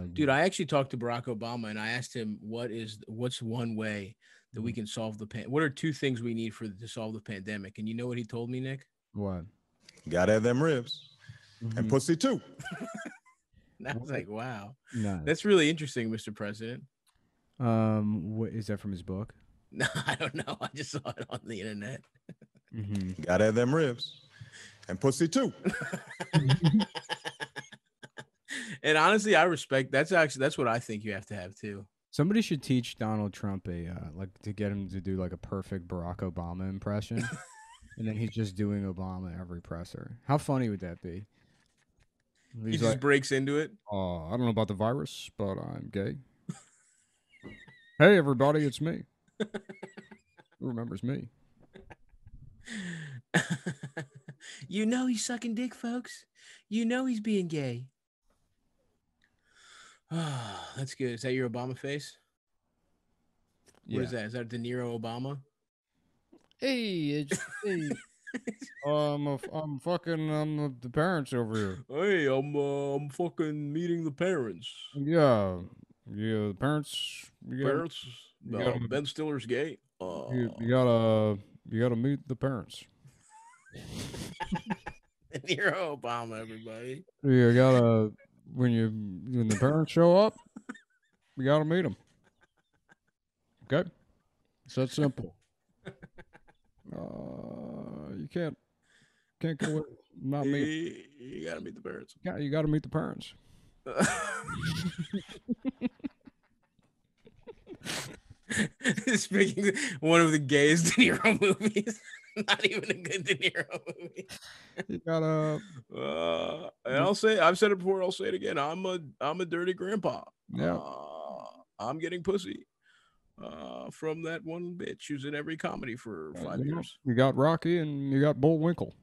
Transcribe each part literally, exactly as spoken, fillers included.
Dude, I actually talked to Barack Obama and I asked him what is what's one way that we Mm. can solve the pan. What are two things we need for to solve the pandemic? And you know what he told me, Nick? What? Gotta have them ribs and Mhm. pussy too. And I was What? like, wow, that's Nice. really interesting, Mister President. Um, what is that from his book? No, I don't know. I just saw it on the internet. Mhm. Gotta have them ribs and pussy too. And honestly, I respect that's actually that's what I think you have to have too. Somebody should teach Donald Trump a uh, like to get him to do like a perfect Barack Obama impression, and then he's just doing Obama every presser. How funny would that be? He He's just like, breaks into it. "Oh, I don't know about the virus, but I'm gay." Hey, everybody, it's me. Who remembers me? You know he's sucking dick, folks. You know he's being gay. Oh, that's good. Is that your Obama face? What Yeah. is that? Is that De Niro Obama? Hey, it's hey. Um, I'm, I'm fucking um the parents over here. Hey, I'm uh, I'm fucking meeting the parents. Yeah, yeah. The parents. You gotta, Parents, you uh, gotta, Ben Stiller's gay. you, Uh, you gotta, you gotta meet the parents. De Niro Obama, everybody. You gotta when you when the parents show up, you gotta meet them. Okay, it's that simple. Uh, you can't can't get away with not meet. You, you gotta meet the parents. Yeah, you gotta meet the parents. Speaking of one of the gayest De Niro movies, not even a good De Niro movie. You gotta. Uh, and I'll say I've said it before. I'll say it again. I'm a I'm a dirty grandpa. Yeah. Uh, I'm getting pussy uh, from that one bitch who's in every comedy for five You, know, years. you got Rocky and you got Bullwinkle,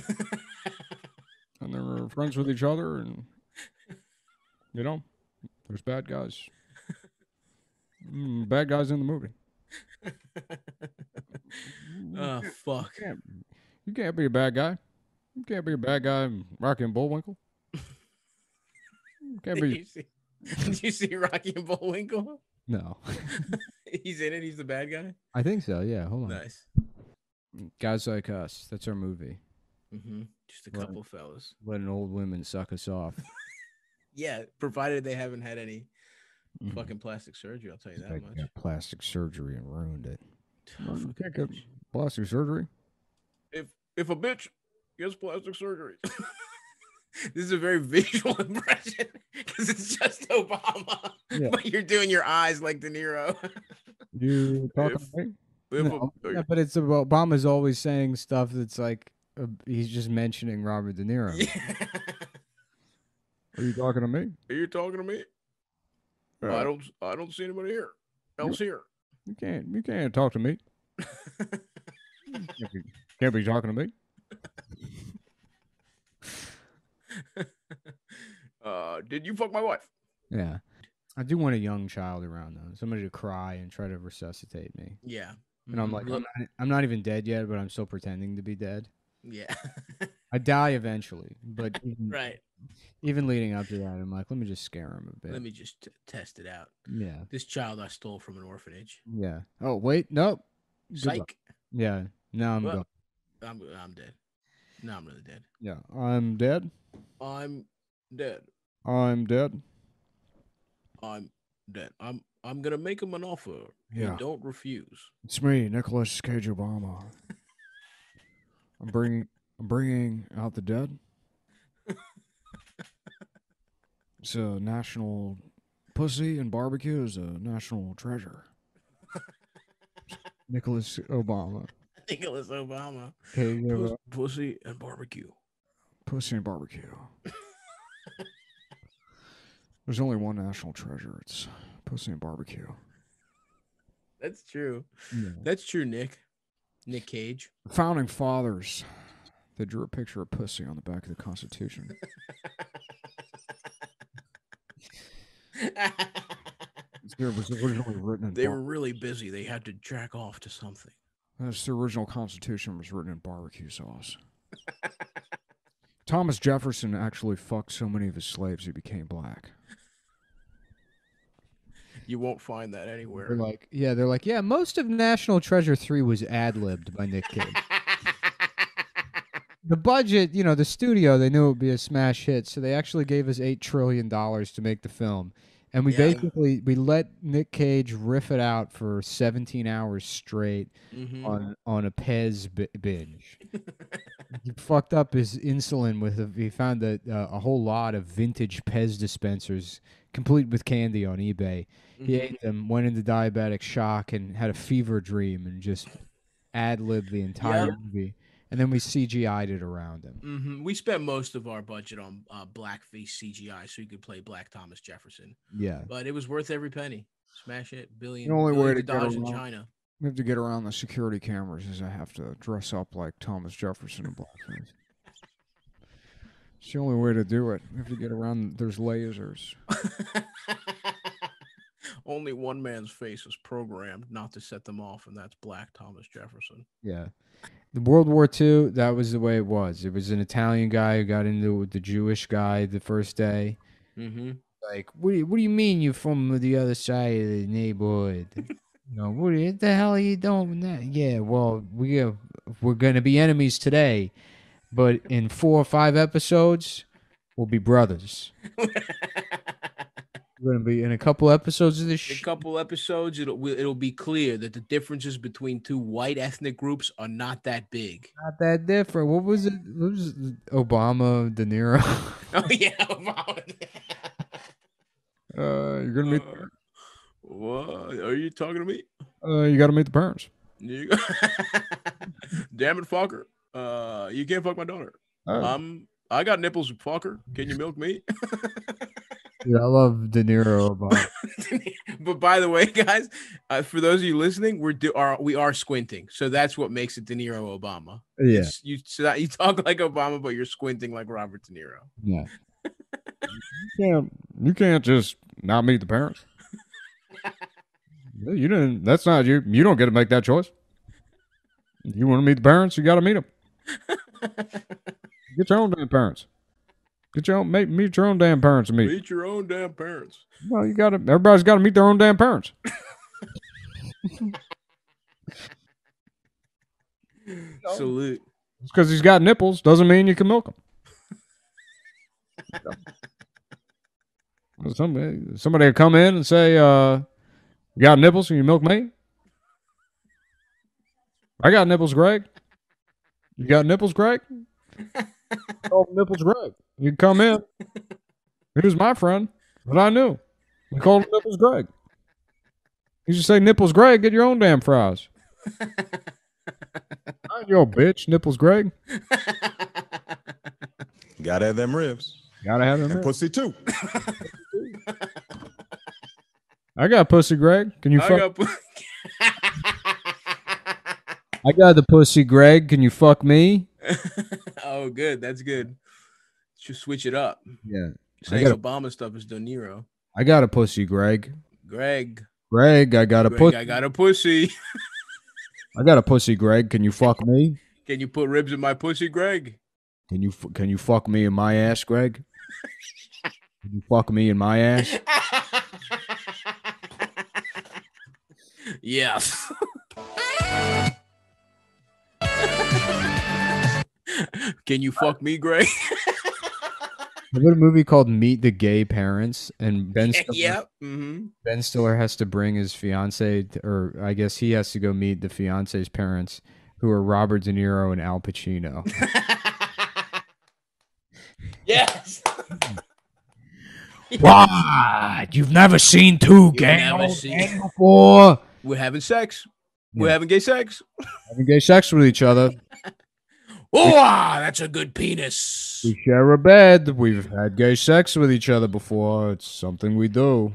and they were friends with each other, and you know, there's bad guys. Mm, bad guys in the movie. Oh fuck! You can't, you can't be a bad guy. You can't be a bad guy in Rocky and Bullwinkle. You can't Did be. you see? Did you see Rocky and Bullwinkle? No. He's in it. He's the bad guy. I think so. Yeah. Hold on. Nice. Guys like us. That's our movie. Mm-hmm. Just a Right. couple fellas. Letting old women suck us off. Yeah, provided they haven't had any Mhm. fucking plastic surgery. I'll tell you that They much. got plastic surgery and ruined it. Oh, You fucking can't get bitch. plastic surgery. If if a bitch gets plastic surgery, this is a very visual impression because it's just Obama, Yeah. but you're doing your eyes like De Niro. You talking If- to me? if No. a- Yeah, but it's about Obama's always saying stuff that's like uh, he's just mentioning Robert De Niro. Yeah. Are you talking to me? Are you talking to me? Yeah. I don't. I don't see anybody here. Else here. You can't. You can't talk to me. Can't be, can't be talking to me. uh, did you fuck my wife? Yeah. I do want a young child around though, somebody to cry and try to resuscitate me. Yeah. And I'm like, I'm not, I'm not even dead yet, but I'm still pretending to be dead. yeah. I die eventually, but even, Right. even leading up to that, I'm like, let me just scare him a bit. Let me just t- test it out. Yeah. This child I stole from an orphanage. Yeah. Oh wait, nope. Good luck. Psych. Yeah. Now I'm Well- gone. I'm I'm dead. No, I'm really dead. Yeah. I'm dead. I'm dead. I'm dead. I'm dead. I'm I'm gonna make him an offer. Yeah. He don't refuse. It's me, Nicholas Cage Obama. I'm bringing, I'm bringing out the dead. It's a national pussy and barbecue is a national treasure. Nicholas Obama. Nicholas Obama. Cage Pus- of pussy and barbecue. pussy and barbecue. There's only one national treasure. It's pussy and barbecue. That's true. Yeah. That's true, Nick. Nick Cage. The founding fathers, they drew a picture of pussy on the back of the Constitution. It was originally written in They bar- were really busy. They had to jack off to something. That's the original Constitution was written in barbecue sauce. Thomas Jefferson actually fucked so many of his slaves he became black. You won't find that anywhere. They're like, yeah, they're like, yeah, most of National Treasure three was ad-libbed by Nick Cage. The budget, you know, the studio, they knew it would be a smash hit, so they actually gave us eight trillion dollars to make the film. And we Yeah. basically, we let Nick Cage riff it out for seventeen hours straight Mhm. on, on a Pez bi- binge. He fucked up his insulin with, a, he found a, uh, a whole lot of vintage Pez dispensers, complete with candy on eBay. He Mhm. ate them, went into diabetic shock, and had a fever dream, and just ad-libbed the entire Yep. movie. And then we C G I'd it around him. Mhm. We spent most of our budget on uh, blackface C G I so you could play Black Thomas Jefferson, Yeah. but it was worth every penny. Smash it, billion. The only way billions to of get dollars in around- China. We have to get around the security cameras is I have to dress up like Thomas Jefferson in blackface. It's the only way to do it. We have to get around, there's lasers. Only one man's face was programmed not to set them off, and that's Black Thomas Jefferson. Yeah. The World War Two, that was the way it was. It was an Italian guy who got into it with the Jewish guy the first day. Mm-hmm. Like, what do you, what do you mean you're from the other side of the neighborhood? You know, what the the hell are you doing with that? Yeah, well, we are, we're going to be enemies today, but in four or five episodes, we'll be brothers. We're going to be in a couple episodes of this In a shit. couple episodes, it'll it'll be clear that the differences between two white ethnic groups are not that big. Not that different. What was it? What was it? Obama, De Niro? Oh yeah, Obama. uh, you're going to meet, Uh, what are you talking to me? uh, you got to meet the parents. You- Damn it, fucker! Uh, you can't fuck my daughter. Oh. Um, I got nipples, fucker. Can you milk me? Dude, I love De Niro. Obama. But by the way, guys, uh, for those of you listening, we're do are we are squinting, so that's what makes it De Niro Obama. Yeah. It's- you so that you talk like Obama, but you're squinting like Robert De Niro. Yeah. you can't. You can't just not meet the parents. You didn't. That's not you. You don't get to make that choice. You want to meet the parents? You got to meet them. Get your own damn parents. Get your own. Meet, meet your own damn parents and meet. Meet your own damn parents. Well, you got to. Everybody's got to meet their own damn parents. Salute. Just because he's got nipples doesn't mean you can milk him. Somebody, somebody will come in and say, uh, "You got nipples? Can you milk me?" I got nipples, Greg. You got nipples, Greg? Call him Nipples Greg. You come in. He was my friend, but I knew. We called him Nipples Greg. You should say, "Nipples Greg, get your own damn fries." Not your bitch, Nipples Greg. Gotta have them ribs. Gotta have them. And in. pussy too. I got pussy, Greg. Can you I fuck? got pu- I got the pussy, Greg. Can you fuck me? Oh, good. That's good. Just switch it up. Yeah. Saying gotta- Obama stuff is De Niro. I got a pussy, Greg. Greg. Greg, I got a Greg, pussy. I got a pussy. I got a pussy, Greg. Can you fuck me? Can you put ribs in my pussy, Greg? Can you f- can you fuck me in my ass, Greg? Can you fuck me in my ass? Yes. Can you fuck me, Greg? There's a movie called Meet the Gay Parents, and Ben Stiller, Yeah. Mm-hmm. Ben Stiller has to bring his fiance, to, or I guess he has to go meet the fiance's parents, who are Robert De Niro and Al Pacino. Yes. What? You've never seen two gay never old seen- men before? We're having sex. We're Yeah. having gay sex. Having gay sex with each other. Oh, ah, that's a good penis. We share a bed. We've had gay sex with each other before. It's something we do.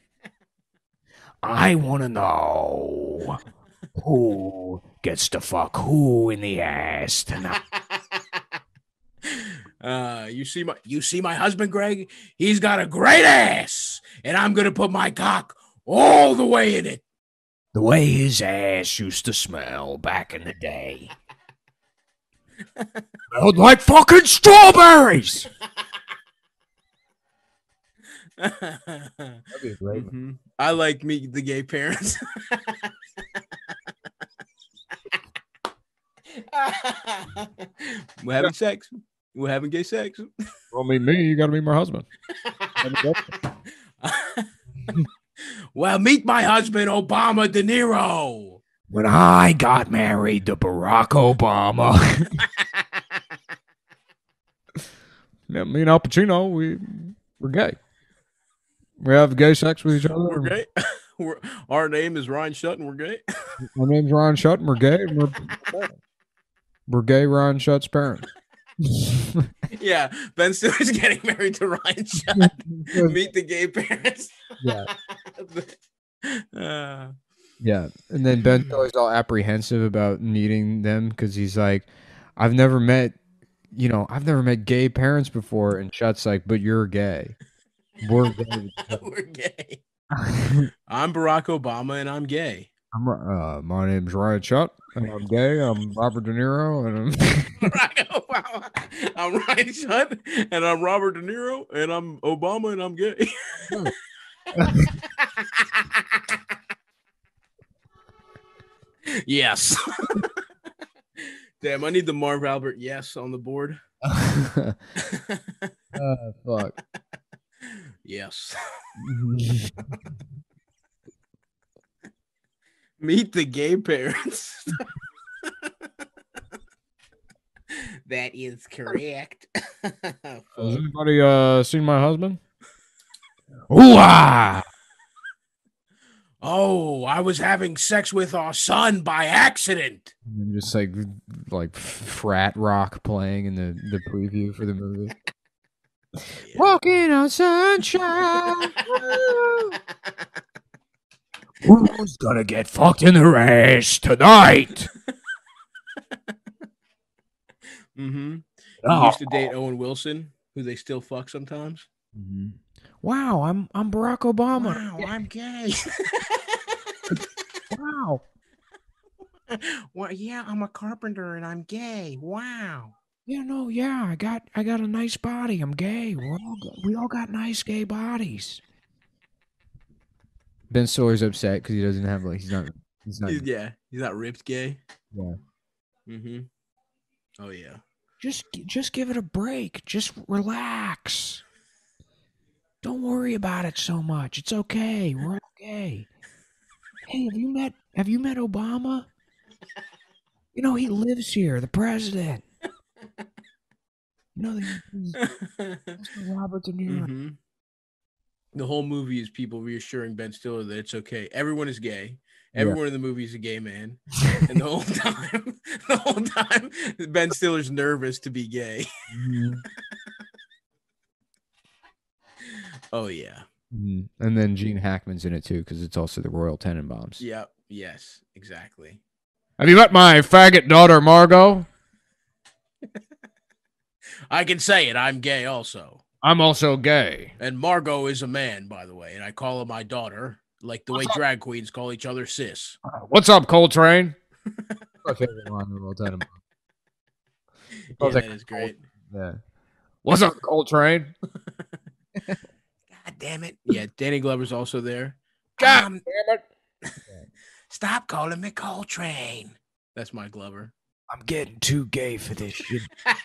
I want to know who gets to fuck who in the ass tonight. Uh, you see my you see my husband, Greg? He's got a great ass, and I'm gonna put my cock all the way in it. The way his ass used to smell back in the day. Smelled like fucking strawberries. That'd be a great one. hmm I like meet the gay parents. We're having sex. We're having gay sex. Well, meet me. You got to meet my husband. Well, meet my husband, Obama De Niro. When I got married to Barack Obama, yeah, me and Al Pacino, we we're gay. We have gay sex with each other. We're gay. We're, our name is Ryan Shutt. We're gay. My name's Ryan Shutt, and we're gay. And we're, we're gay Ryan Shutt's parents. Yeah, Ben Stiller's getting married to Ryan Shutt. Meet the gay parents. Yeah. Uh, Yeah, and then Ben Stiller's all apprehensive about meeting them because he's like, I've never met, you know, I've never met gay parents before. And Shutt's like, but you're gay. We're gay. we're gay. I'm Barack Obama and I'm gay. I'm, uh, my name's Ryan Shutt, and I'm gay. I'm Robert De Niro, and I'm Barack Obama. I'm Ryan Shutt, and I'm Robert De Niro, and I'm Obama, and I'm gay. Yes. Damn, I need the Marv Albert yes on the board. uh, fuck. Yes. Meet the gay parents. That is correct. Has anybody uh seen my husband? Ooh ah! Oh, I was having sex with our son by accident. And just like like frat rock playing in the, the preview for the movie. Yeah. Walking on sunshine. Who's gonna get fucked in the race tonight? Mm-hmm. He Oh. used to date Owen Wilson, who they still fuck sometimes. Mm-hmm. Wow, I'm I'm Barack Obama. Wow, I'm gay. Wow. Well, yeah, I'm a carpenter and I'm gay. Wow. Yeah, no, yeah, I got I got a nice body. I'm gay. We're all got, we all got nice gay bodies. Ben Stiller's upset because he doesn't have like he's not he's not He's- yeah, he's not ripped gay. yeah. Mm-hmm. Oh yeah. Just just give it a break. Just relax. Don't worry about it so much. It's okay. We're okay. Hey, have you met have you met Obama? You know he lives here, the president. You know he's, he's Robert De Niro. Mm-hmm. The whole movie is people reassuring Ben Stiller that it's okay. Everyone is gay. Everyone yeah. in the movie is a gay man. And the whole time, the whole time, Ben Stiller's nervous to be gay. Mm-hmm. Oh, yeah. Mm-hmm. And then Gene Hackman's in it, too, because it's also the Royal Tenenbaums. Yep. Yes, exactly. Have you met my faggot daughter, Margot? I can say it. I'm gay also. I'm also gay. And Margot is a man, by the way. And I call her my daughter, like the way drag queens call each other sis. What's up, Coltrane? My favorite line of all time. Yeah, that is great. Yeah. What's up, Coltrane? God damn it. Yeah, Danny Glover's also there. God um, damn it. Stop calling me Coltrane. That's my Glover. I'm getting too gay for this shit.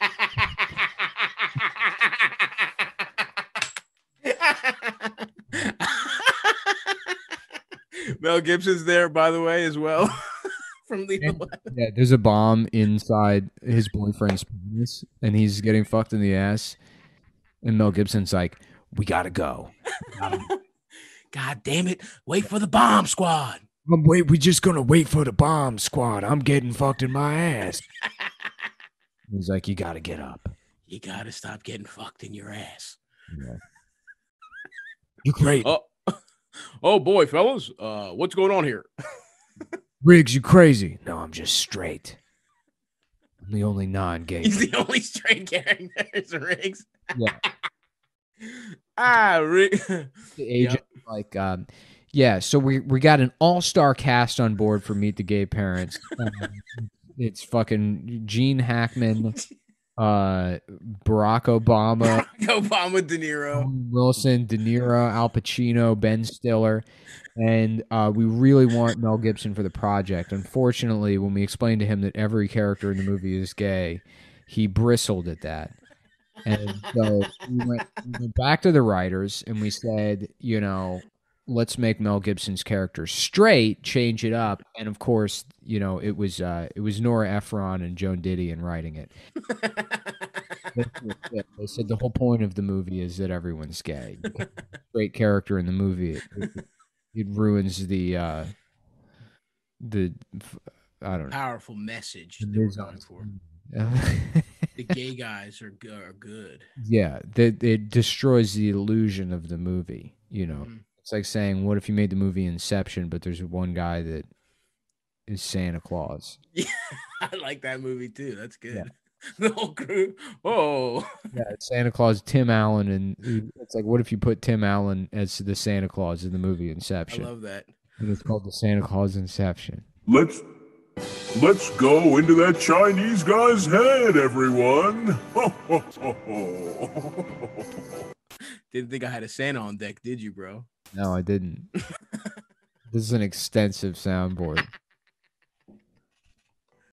Mel Gibson's there, by the way, as well. From Lethal Weapon. Yeah, there's a bomb inside his boyfriend's penis, and he's getting fucked in the ass. And Mel Gibson's like, "We gotta go." God damn it! Wait for the bomb squad. I'm wait. We're just gonna wait for the bomb squad. I'm getting fucked in my ass. He's like, "You gotta get up. You gotta stop getting fucked in your ass." Yeah. You crazy? Oh, oh boy, fellas, uh, what's going on here? Riggs, you crazy? No, I'm just straight. I'm the only non-gay. He's the only straight character, is Riggs. Yeah. ah, Riggs. The agent, yep. like, um, yeah. So we we got an all-star cast on board for Meet the Gay Parents. Um, it's fucking Gene Hackman, uh, Barack Obama, Obama, De Niro. Wilson, De Niro, Al Pacino, Ben Stiller, and uh, we really want Mel Gibson for the project. Unfortunately, when we explained to him that every character in the movie is gay, he bristled at that. And so we went, we went back to the writers and we said, you know, let's make Mel Gibson's character straight, change it up. And of course, you know, it was uh, it was Nora Ephron and Joan Didion writing it. They said the whole point of the movie is that everyone's gay. Great character in the movie, it, it, it ruins the uh, the I don't know Powerful message the that we're design. going for. The gay guys are go- are good. Yeah, that it destroys the illusion of the movie. You know, Mhm. it's like saying, "What if you made the movie Inception, but there's one guy that is Santa Claus?" Yeah, I like that movie too. That's good. Yeah. The whole crew. Oh, Yeah, it's Santa Claus, Tim Allen, and it's like, what if you put Tim Allen as the Santa Claus in the movie I Inception? love that. And it's called the Santa Claus Inception. Let's let's go into that Chinese guy's head, everyone. Didn't think I had a Santa on deck, did you, bro? No, I didn't. This is an extensive soundboard.